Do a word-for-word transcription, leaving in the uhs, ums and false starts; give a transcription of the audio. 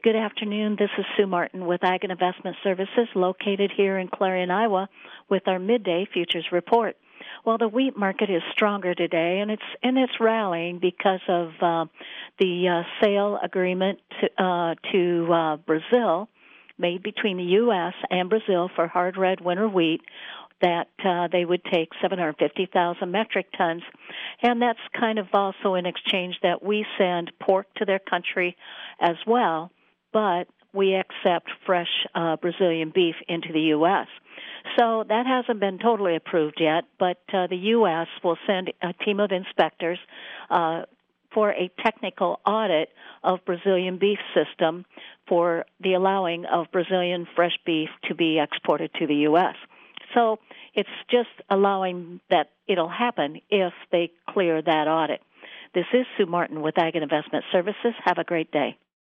Good afternoon. This is Sue Martin with Ag and Investment Services located here in Clarion, Iowa with our midday futures report. Well, the wheat market is stronger today, and it's and it's rallying because of uh, the uh, sale agreement to, uh, to uh, Brazil made between the U S and Brazil for hard red winter wheat that uh, they would take seven hundred fifty thousand metric tons. And that's kind of also in exchange that we send pork to their country as well, but we accept fresh uh, Brazilian beef into the U S. So that hasn't been totally approved yet, but uh, the U S will send a team of inspectors uh, for a technical audit of Brazilian beef system for the allowing of Brazilian fresh beef to be exported to the U S. So it's just allowing that it'll happen if they clear that audit. This is Sue Martin with Ag and Investment Services. Have a great day.